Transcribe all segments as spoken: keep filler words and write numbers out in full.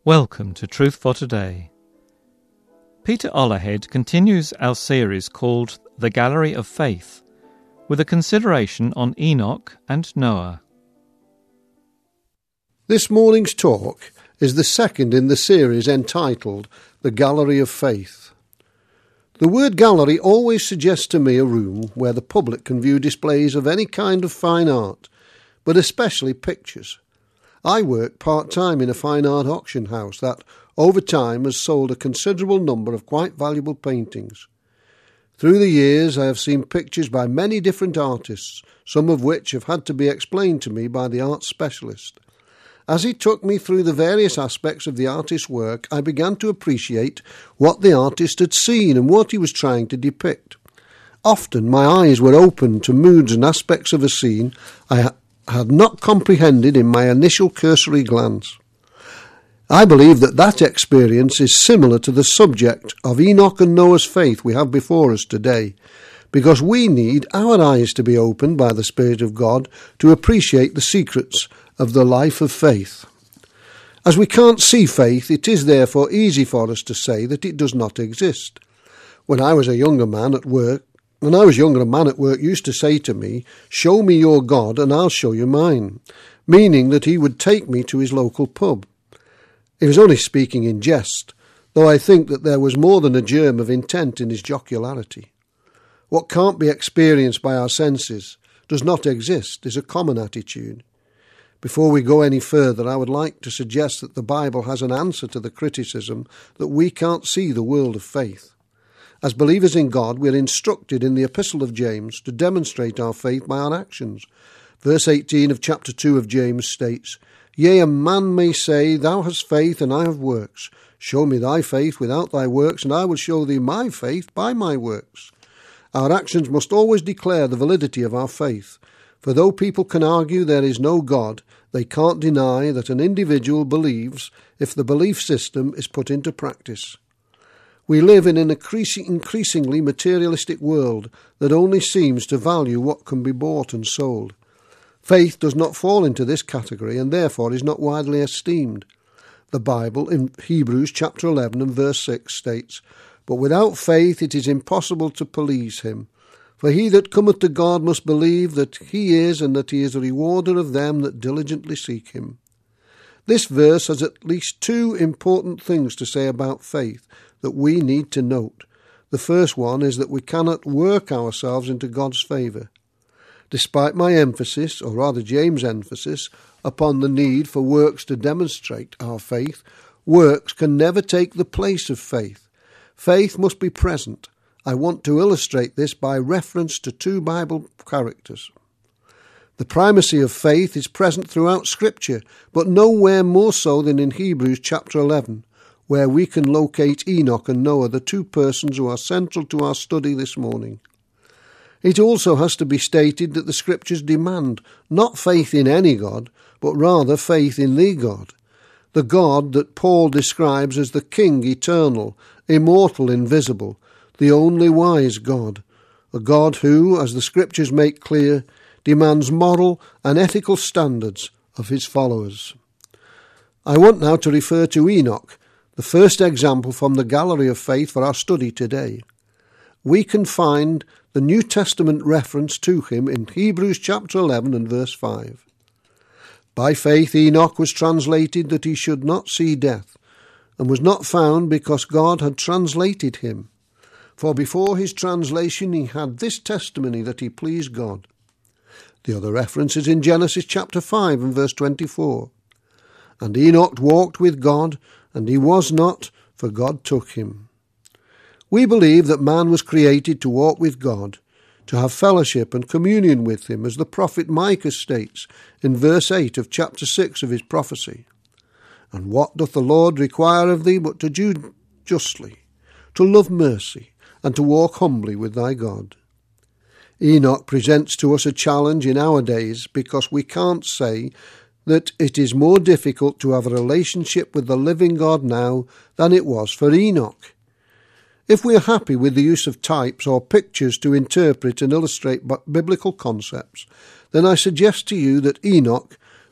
Welcome to Truth for Today. Peter Ollerhead continues our series called The Gallery of Faith, with a consideration on Enoch and Noah. This morning's talk is the second in the series entitled The Gallery of Faith. The word gallery always suggests to me a room where the public can view displays of any kind of fine art, but especially pictures. I work part-time in a fine art auction house that, over time, has sold a considerable number of quite valuable paintings. Through the years, I have seen pictures by many different artists, some of which have had to be explained to me by the art specialist. As he took me through the various aspects of the artist's work, I began to appreciate what the artist had seen and what he was trying to depict. Often my eyes were opened to moods and aspects of a scene I had had not comprehended in my initial cursory glance. I believe that that experience is similar to the subject of Enoch and Noah's faith we have before us today, because we need our eyes to be opened by the Spirit of God to appreciate the secrets of the life of faith. As we can't see faith, it is therefore easy for us to say that it does not exist. When I was a younger man at work, When I was younger, a man at work used to say to me, "Show me your God and I'll show you mine," meaning that he would take me to his local pub. He was only speaking in jest, though I think that there was more than a germ of intent in his jocularity. What can't be experienced by our senses, does not exist, is a common attitude. Before we go any further, I would like to suggest that the Bible has an answer to the criticism that we can't see the world of faith. As believers in God, we are instructed in the Epistle of James to demonstrate our faith by our actions. Verse eighteen of chapter two of James states, "Yea, a man may say, Thou hast faith, and I have works. Show me thy faith without thy works, and I will show thee my faith by my works." Our actions must always declare the validity of our faith, for though people can argue there is no God, they can't deny that an individual believes if the belief system is put into practice. We live in an increasingly materialistic world that only seems to value what can be bought and sold. Faith does not fall into this category and therefore is not widely esteemed. The Bible in Hebrews chapter eleven and verse six states, "But without faith it is impossible to please him. For he that cometh to God must believe that he is, and that he is a rewarder of them that diligently seek him." This verse has at least two important things to say about faith that we need to note. The first one is that we cannot work ourselves into God's favour. Despite my emphasis, or rather James' emphasis, upon the need for works to demonstrate our faith, works can never take the place of faith. Faith must be present. I want to illustrate this by reference to two Bible characters. The primacy of faith is present throughout Scripture, but nowhere more so than in Hebrews chapter eleven, where we can locate Enoch and Noah, the two persons who are central to our study this morning. It also has to be stated that the Scriptures demand not faith in any God, but rather faith in the God, the God that Paul describes as the King eternal, immortal, invisible, the only wise God, a God who, as the Scriptures make clear, demands moral and ethical standards of his followers. I want now to refer to Enoch, the first example from the gallery of faith for our study today. We can find the New Testament reference to him in Hebrews chapter eleven and verse five. "By faith Enoch was translated that he should not see death, and was not found because God had translated him. For before his translation he had this testimony that he pleased God." The other reference is in Genesis chapter five and verse twenty-four. "And Enoch walked with God, and he was not, for God took him." We believe that man was created to walk with God, to have fellowship and communion with him, as the prophet Micah states in verse eight of chapter six of his prophecy. "And what doth the Lord require of thee but to do justly, to love mercy, and to walk humbly with thy God?" Enoch presents to us a challenge in our days because we can't say that it is more difficult to have a relationship with the living God now than it was for Enoch. If we are happy with the use of types or pictures to interpret and illustrate biblical concepts, then I suggest to you that Enoch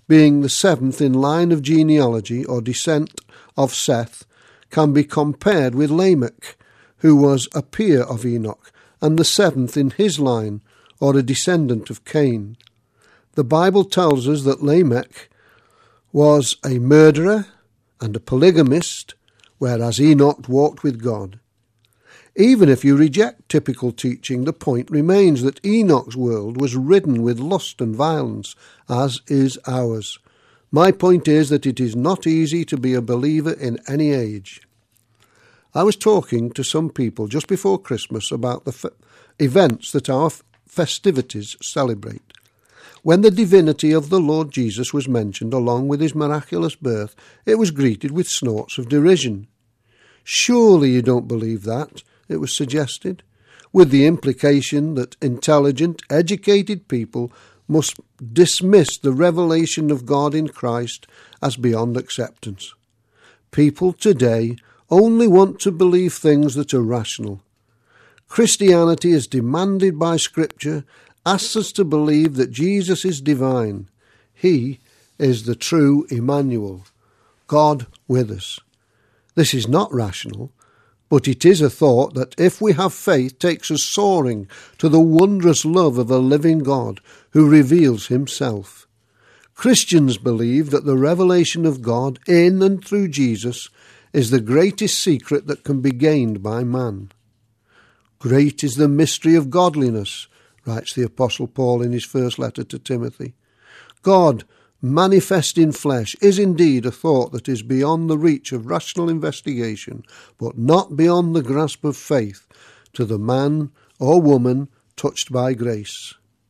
being the seventh in line of genealogy or descent of Seth, can be compared with Lamech, who was a peer of Enoch, and the seventh in his line, or a descendant of Cain. The Bible tells us that Lamech was a murderer and a polygamist, whereas Enoch walked with God. Even if you reject typical teaching, the point remains that Enoch's world was ridden with lust and violence, as is ours. My point is that it is not easy to be a believer in any age. I was talking to some people just before Christmas about the f- events that our f- festivities celebrate. When the divinity of the Lord Jesus was mentioned along with his miraculous birth, it was greeted with snorts of derision. Surely you don't believe that, it was suggested, with the implication that intelligent, educated people must dismiss the revelation of God in Christ as beyond acceptance. People today only want to believe things that are rational. Christianity, as demanded by Scripture, asks us to believe that Jesus is divine. He is the true Emmanuel, God with us. This is not rational, but it is a thought that, if we have faith, takes us soaring to the wondrous love of a living God who reveals himself. Christians believe that the revelation of God in and through Jesus is the greatest secret that can be gained by man. Great is the mystery of godliness, writes the Apostle Paul in his first letter to Timothy. God, manifest in flesh, is indeed a thought that is beyond the reach of rational investigation, but not beyond the grasp of faith to the man or woman touched by grace.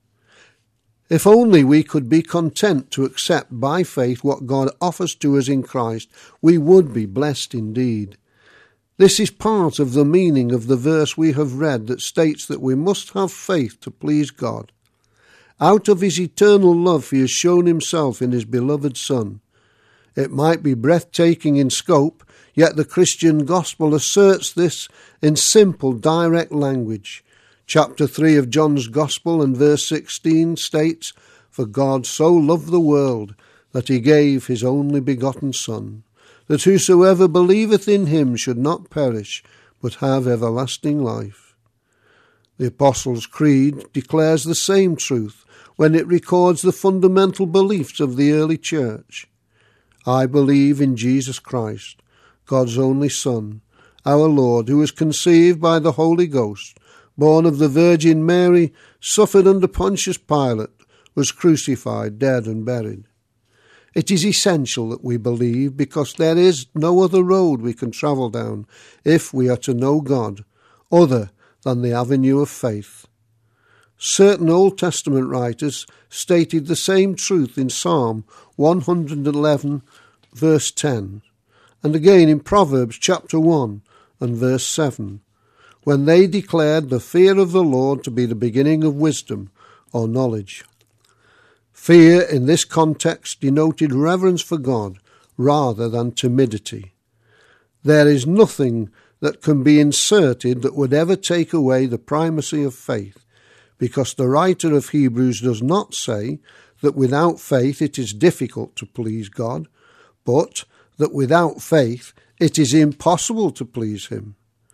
If only we could be content to accept by faith what God offers to us in Christ, we would be blessed indeed. This is part of the meaning of the verse we have read that states that we must have faith to please God. Out of his eternal love he has shown himself in his beloved Son. It might be breathtaking in scope, yet the Christian gospel asserts this in simple, direct language. Chapter three of John's Gospel and verse sixteen states, "For God so loved the world that he gave his only begotten Son, that whosoever believeth in him should not perish, but have everlasting life." The Apostles' Creed declares the same truth when it records the fundamental beliefs of the early church. I believe in Jesus Christ, God's only Son, our Lord, who was conceived by the Holy Ghost, born of the Virgin Mary, suffered under Pontius Pilate, was crucified, dead and buried. It is essential that we believe, because there is no other road we can travel down if we are to know God, other than the avenue of faith. Certain Old Testament writers stated the same truth in Psalm one hundred eleven, verse ten, and again in Proverbs chapter one and verse seven, when they declared the fear of the Lord to be the beginning of wisdom or knowledge. Fear in this context denoted reverence for God rather than timidity. There is nothing that can be inserted that would ever take away the primacy of faith, because the writer of Hebrews does not say that without faith it is difficult to please God, but that without faith it is impossible to please him.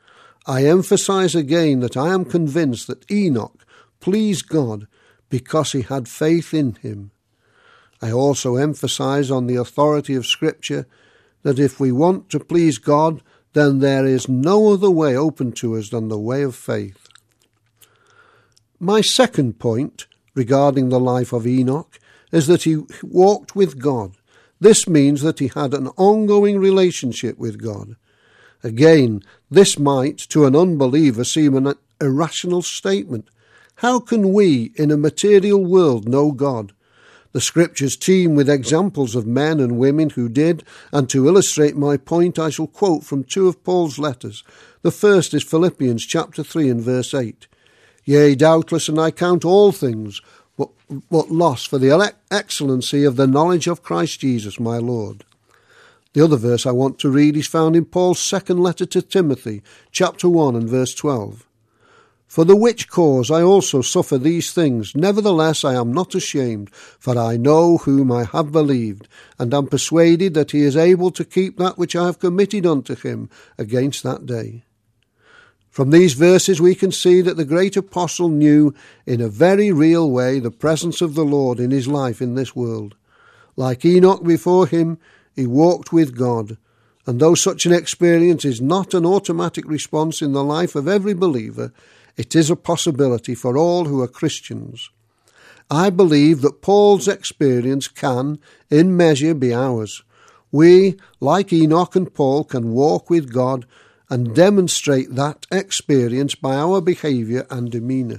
I emphasize again that I am convinced that Enoch pleased God because he had faith in him. I also emphasize on the authority of Scripture that if we want to please God, then there is no other way open to us than the way of faith. My second point regarding the life of Enoch is that he walked with God. This means that he had an ongoing relationship with God. Again, this might, to an unbeliever, seem an irrational statement. How can we, in a material world, know God? The Scriptures teem with examples of men and women who did, and to illustrate my point, I shall quote from two of Paul's letters. The first is Philippians chapter three and verse eight. Yea, doubtless, and I count all things but, but loss for the ele- excellency of the knowledge of Christ Jesus my Lord. The other verse I want to read is found in Paul's second letter to Timothy, chapter one and verse twelve. For the which cause I also suffer these things. Nevertheless I am not ashamed, for I know whom I have believed, and am persuaded that he is able to keep that which I have committed unto him against that day. From these verses we can see that the great apostle knew in a very real way the presence of the Lord in his life in this world. Like Enoch before him, he walked with God, and though such an experience is not an automatic response in the life of every believer, it is a possibility for all who are Christians. I believe that Paul's experience can, in measure, be ours. We, like Enoch and Paul, can walk with God and demonstrate that experience by our behaviour and demeanour.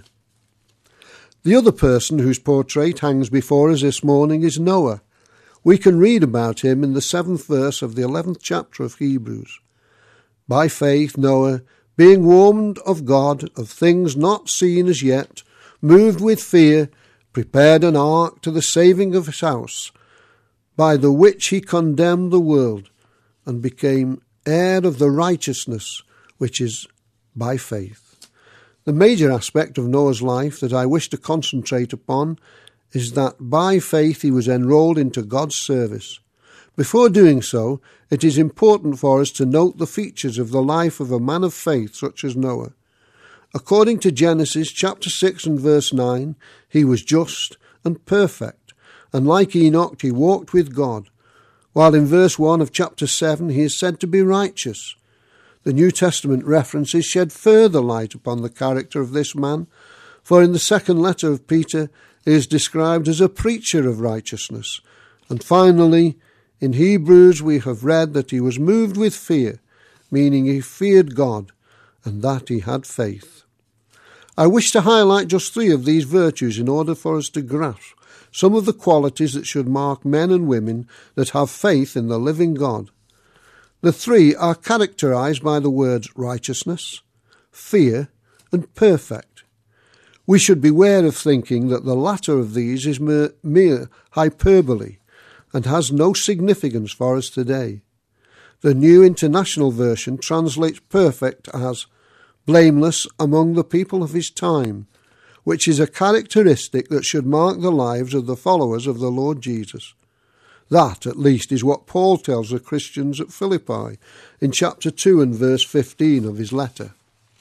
The other person whose portrait hangs before us this morning is Noah. We can read about him in the seventh verse of the eleventh chapter of Hebrews. By faith Noah, being warned of God of things not seen as yet, moved with fear, prepared an ark to the saving of his house, by the which he condemned the world, and became heir of the righteousness which is by faith. The major aspect of Noah's life that I wish to concentrate upon is that by faith he was enrolled into God's service. Before doing so, it is important for us to note the features of the life of a man of faith such as Noah. According to Genesis chapter six and verse nine, he was just and perfect, and like Enoch he walked with God, while in verse one of chapter seven he is said to be righteous. The New Testament references shed further light upon the character of this man, for in the second letter of Peter he is described as a preacher of righteousness, and finally, in Hebrews we have read that he was moved with fear, meaning he feared God, and that he had faith. I wish to highlight just three of these virtues in order for us to grasp some of the qualities that should mark men and women that have faith in the living God. The three are characterized by the words righteousness, fear, and perfect. We should beware of thinking that the latter of these is mere, mere hyperbole, and has no significance for us today. The New International Version translates perfect as blameless among the people of his time, which is a characteristic that should mark the lives of the followers of the Lord Jesus. That, at least, is what Paul tells the Christians at Philippi in chapter two and verse fifteen of his letter.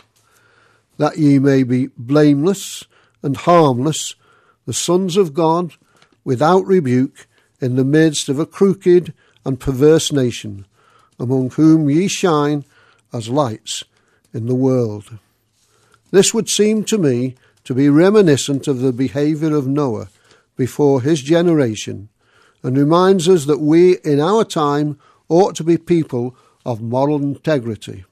That ye may be blameless and harmless, the sons of God, without rebuke, in the midst of a crooked and perverse nation, among whom ye shine as lights in the world. This would seem to me to be reminiscent of the behaviour of Noah before his generation, and reminds us that we in our time ought to be people of moral integrity.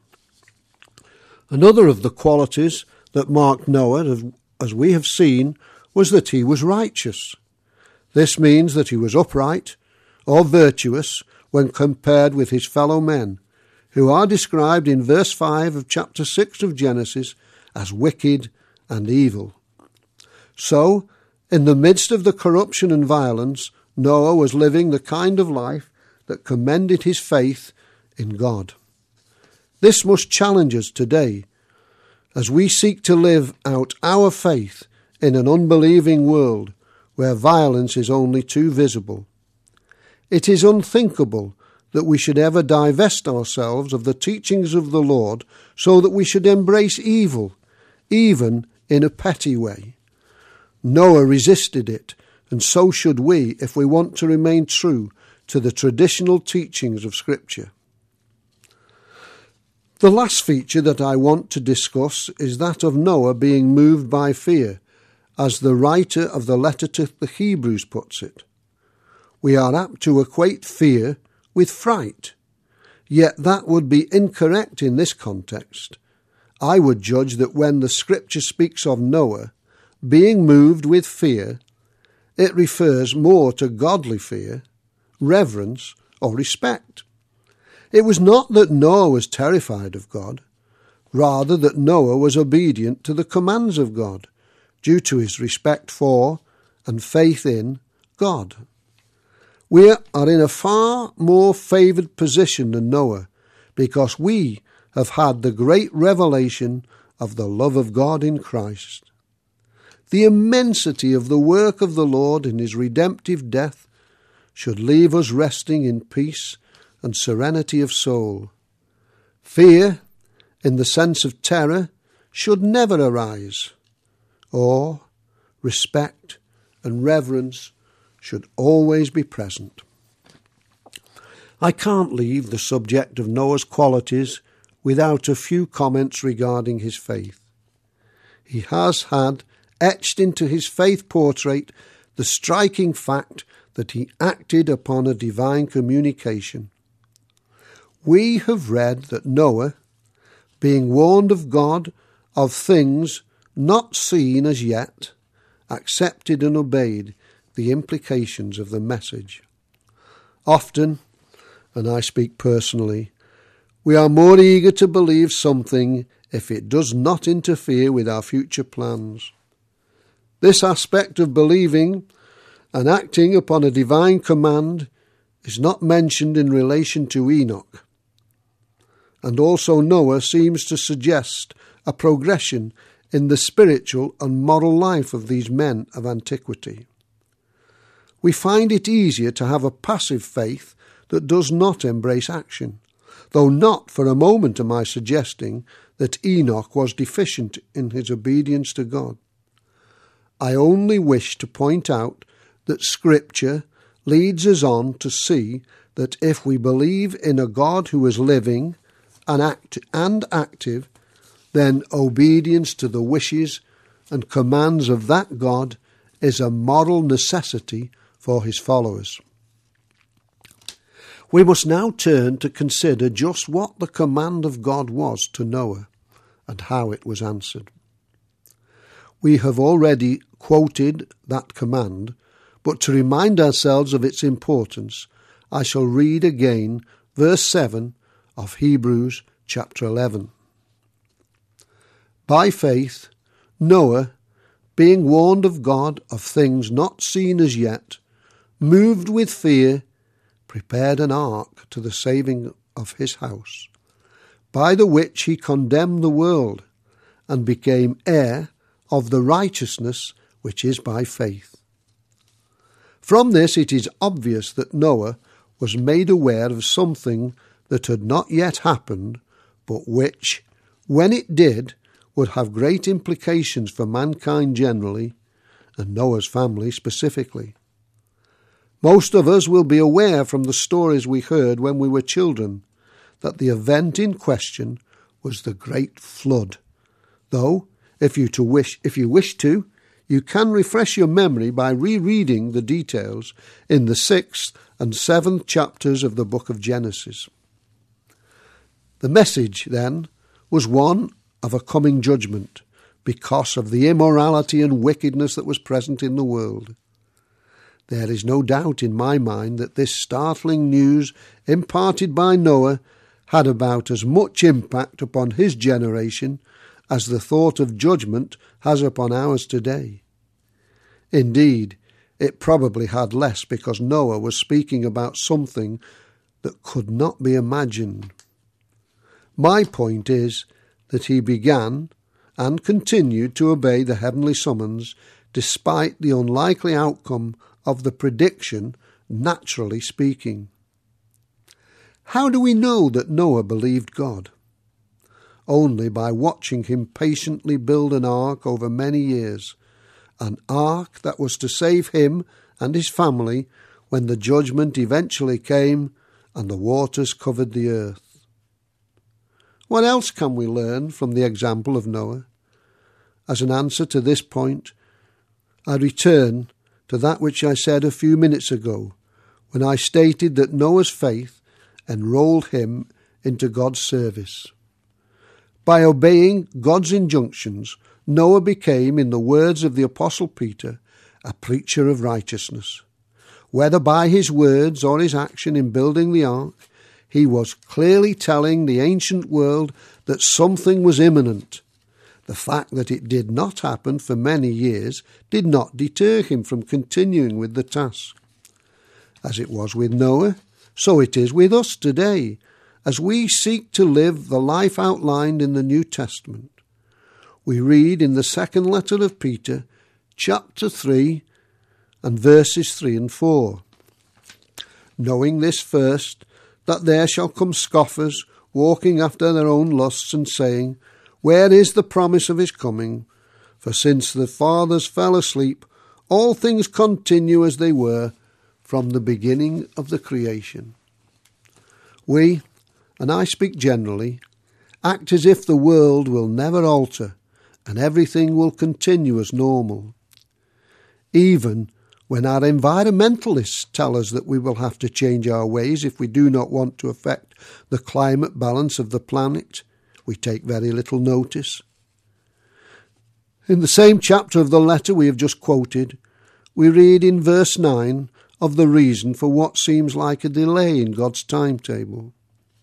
Another of the qualities that marked Noah, as we have seen, was that he was righteous. This means that he was upright or virtuous when compared with his fellow men, who are described in verse five of chapter six of Genesis as wicked and evil. So, in the midst of the corruption and violence, Noah was living the kind of life that commended his faith in God. This must challenge us today, as we seek to live out our faith in an unbelieving world where violence is only too visible. It is unthinkable that we should ever divest ourselves of the teachings of the Lord so that we should embrace evil, even in a petty way. Noah resisted it, and so should we if we want to remain true to the traditional teachings of Scripture. The last feature that I want to discuss is that of Noah being moved by fear, as the writer of the letter to the Hebrews puts it. We are apt to equate fear with fright, yet that would be incorrect in this context. I would judge that when the Scripture speaks of Noah being moved with fear, it refers more to godly fear, reverence, or respect. It was not that Noah was terrified of God, rather that Noah was obedient to the commands of God, due to his respect for and faith in God. We are in a far more favoured position than Noah, because we have had the great revelation of the love of God in Christ. The immensity of the work of the Lord in his redemptive death should leave us resting in peace and serenity of soul. Fear, in the sense of terror, should never arise. Awe, respect, and reverence should always be present. I can't leave the subject of Noah's qualities without a few comments regarding his faith. He has had etched into his faith portrait the striking fact that he acted upon a divine communication. We have read that Noah, being warned of God of things not seen as yet, accepted and obeyed the implications of the message. Often, and I speak personally, we are more eager to believe something if it does not interfere with our future plans. This aspect of believing and acting upon a divine command is not mentioned in relation to Enoch. And also Noah seems to suggest a progression in the spiritual and moral life of these men of antiquity. We find it easier to have a passive faith that does not embrace action, though not for a moment am I suggesting that Enoch was deficient in his obedience to God. I only wish to point out that Scripture leads us on to see that if we believe in a God who is living and, act- and active, then obedience to the wishes and commands of that God is a moral necessity for his followers. We must now turn to consider just what the command of God was to Noah and how it was answered. We have already quoted that command, but to remind ourselves of its importance, I shall read again verse seven of Hebrews chapter eleven. By faith, Noah, being warned of God of things not seen as yet, moved with fear, prepared an ark to the saving of his house, by the which he condemned the world, and became heir of the righteousness which is by faith. From this it is obvious that Noah was made aware of something that had not yet happened, but which, when it did, would have great implications for mankind generally, and Noah's family specifically. Most of us will be aware from the stories we heard when we were children that the event in question was the Great Flood, though, if you, to wish, if you wish to, you can refresh your memory by rereading the details in the sixth and seventh chapters of the book of Genesis. The message, then, was one of a coming judgment because of the immorality and wickedness that was present in the world. There is no doubt in my mind that this startling news imparted by Noah had about as much impact upon his generation as the thought of judgment has upon ours today. Indeed, it probably had less because Noah was speaking about something that could not be imagined. My point is that he began and continued to obey the heavenly summons despite the unlikely outcome of the prediction, naturally speaking. How do we know that Noah believed God? Only by watching him patiently build an ark over many years, an ark that was to save him and his family when the judgment eventually came and the waters covered the earth. What else can we learn from the example of Noah? As an answer to this point, I return to that which I said a few minutes ago, when I stated that Noah's faith enrolled him into God's service. By obeying God's injunctions, Noah became, in the words of the Apostle Peter, a preacher of righteousness. Whether by his words or his action in building the ark, he was clearly telling the ancient world that something was imminent. The fact that it did not happen for many years did not deter him from continuing with the task. As it was with Noah, so it is with us today, as we seek to live the life outlined in the New Testament. We read in the second letter of Peter, chapter three, and verses three and four. Knowing this first, that there shall come scoffers, walking after their own lusts, and saying, Where is the promise of his coming? For since the fathers fell asleep, all things continue as they were from the beginning of the creation. We, and I speak generally, act as if the world will never alter and everything will continue as normal. Even when our environmentalists tell us that we will have to change our ways if we do not want to affect the climate balance of the planet, we take very little notice. In the same chapter of the letter we have just quoted, we read in verse nine of the reason for what seems like a delay in God's timetable.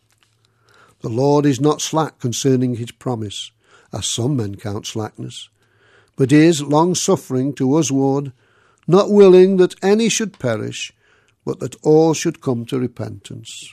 The Lord is not slack concerning his promise, as some men count slackness, but is long-suffering to usward, not willing that any should perish, but that all should come to repentance.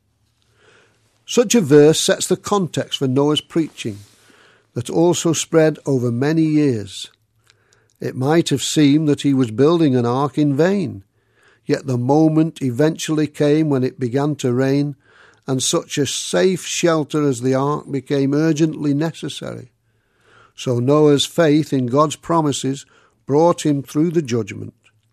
Such a verse sets the context for Noah's preaching, that also spread over many years. It might have seemed that he was building an ark in vain, yet the moment eventually came when it began to rain, and such a safe shelter as the ark became urgently necessary. So Noah's faith in God's promises brought him through the judgment.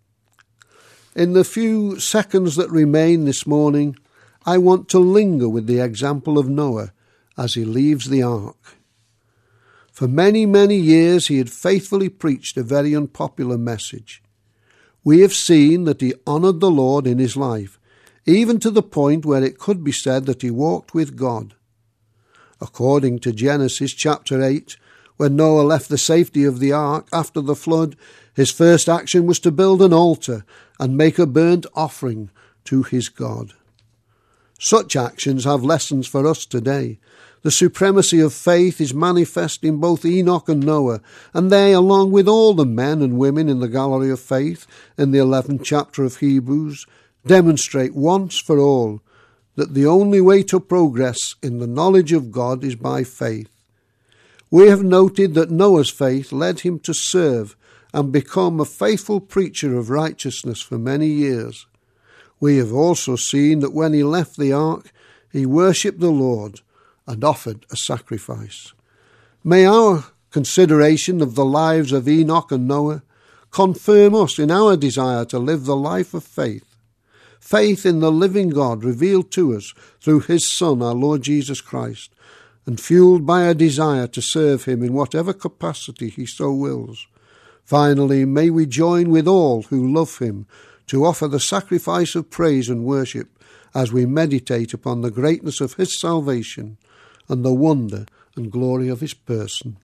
In the few seconds that remain this morning, I want to linger with the example of Noah as he leaves the ark. For many, many years he had faithfully preached a very unpopular message. We have seen that he honoured the Lord in his life, even to the point where it could be said that he walked with God. According to Genesis chapter eight, when Noah left the safety of the ark after the flood, his first action was to build an altar and make a burnt offering to his God. Such actions have lessons for us today. The supremacy of faith is manifest in both Enoch and Noah, and they, along with all the men and women in the gallery of faith in the eleventh chapter of Hebrews, demonstrate once for all that the only way to progress in the knowledge of God is by faith. We have noted that Noah's faith led him to serve and become a faithful preacher of righteousness for many years. We have also seen that when he left the ark, he worshipped the Lord and offered a sacrifice. May our consideration of the lives of Enoch and Noah confirm us in our desire to live the life of faith, faith in the living God revealed to us through his Son, our Lord Jesus Christ, and fueled by a desire to serve him in whatever capacity he so wills. Finally, may we join with all who love him to offer the sacrifice of praise and worship as we meditate upon the greatness of his salvation and the wonder and glory of his person.